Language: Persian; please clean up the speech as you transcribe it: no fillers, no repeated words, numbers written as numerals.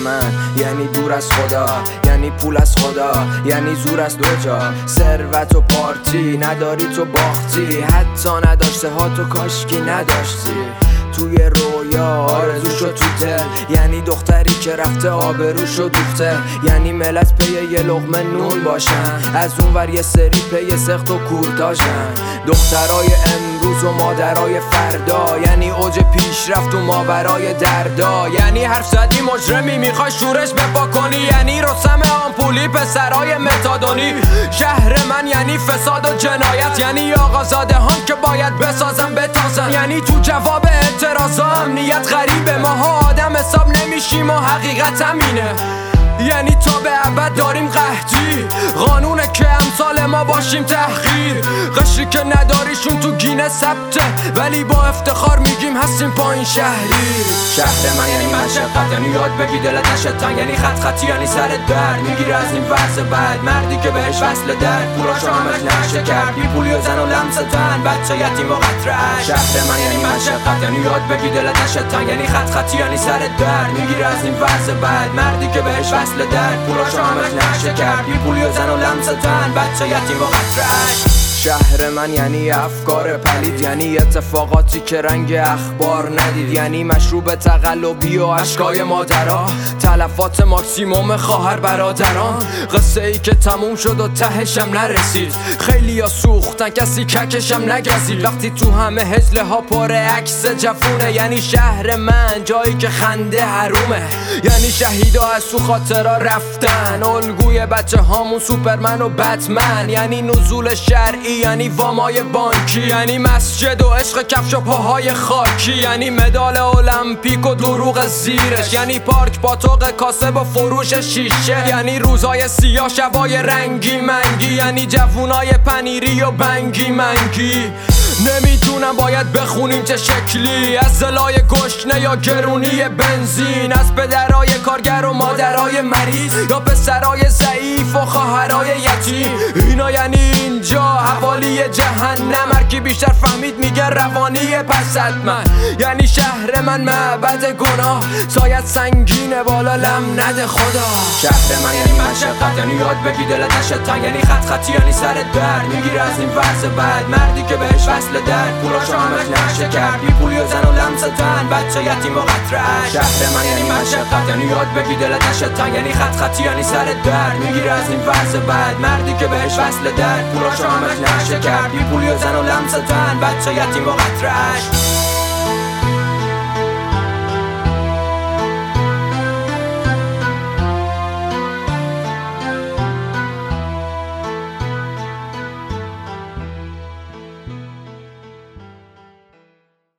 من یعنی دور از خدا، یعنی پول از خدا، یعنی زور از دو جا. ثروت و پارتی نداری تو باختی، حتی نداشته ها تو کاشکی نداشتی. توی رویا آرزو شد تو دل، یعنی دختری که رفته آبروشو دوخته. یعنی ملت پی یه لقمه نون باشن، از اون ور یه سری پی سخت و کورتاژن. دخترای امروز و مادرای فردا، یعنی اوج پیشرفت و ماورای دردا. یعنی حرف زدی مجرمی میخوای شورش بپا کنی، یعنی رسم آمپولی پسرای متادونی. شهر من یعنی فساد و جنایت، یعنی آقازاده هم که باید بسازم بتازم. یعنی تو جواب اعتراضا امنیت غریبه، ماها آدم حساب نمیشیم و حقیقت همینه. یعنی تا به ابد داریم قحطی، قانونه که امثال ما باشیم تحقیر. قشری که نداریشون تو گینه ثبته، ولی با افتخار میگیم هستیم پایین شهری. شهر من یعنی مشقت، یعنی یاد بگی دلت نشه تنگ، یعنی خط خطی یعنی سر درد میگیره از این وضع بد. مردی که بهش وصل درد، پولاشو همش نشه کرد، بی پولی و زن و لمس تن، بچه یتیم و قطره اش. شهر من یعنی مشقت، یعنی یاد بگی دلت نشه تنگ، یعنی خط خطی یعنی سر درد میگیره از این وضع بد. مردی که بهش وصل درد، پولاشو همش نشه کرد، بی پولی و زن و لمس تن، بچه یتیم و قطره اش. شهر من یعنی افکار پلید، یعنی اتفاقاتی که رنگ اخبار ندید. یعنی مشروب تقلبی و اشکای مادرها، تلفات ماکسیموم خواهر برادران. قصه ای که تموم شد و تهشم نرسید، خیلی ها سوختن کسی ککشم نگزید. وقتی تو همه هجله ها پر عکس جفونه، یعنی شهر من جایی که خنده حرومه. یعنی شهیدا از تو خاطرها رفتن، الگوی بچه هامون سوپرمن و بتمن. یعنی نزول شرعی، یعنی وامای بانکی، یعنی مسجد و عشق کفش و پاهای خاکی. یعنی مدال المپیک و دروغ زیرش، یعنی پارک با طوق کاسب و فروش شیشه. یعنی روزای سیاه شبای رنگی منگی، یعنی جوونای پنیری و بنگی منگی. نمیدونم باید بخونیم چه شکلی، از زلای گشنه یا گرونی بنزین، از پدرای کارگر و مادرای مریض، یا پسرای ضعیف و خواهرای یتیم. اینا یعنی اینجا حوالی جهنم، هر کی بیشتر فهمید میگه روانی پس حتما. یعنی شهر من معبد گناه، سایت سنگینه بالا لم نده خدا. شهر من یعنی مشقت، یعنی یاد بگی دلت نشه تنگ، یعنی خط خطی یعنی سر درد میگیره از این وضع بد. مردی که بهش وصل درد، پولاشو همش نشه کرد، بی پولی و زن و لمس تن، بچه یتیم و قطره اش. شهر من یعنی مشقت، یعنی یاد بگی دلت نشه تنگ، یعنی خط خطی یعنی سر درد میگیره از این وضع بد. مردی که بهش وصل درد، پولاشو همش نشه کرد، بی پولی و زن و لمس تن، بچه یتیم و قطره اش.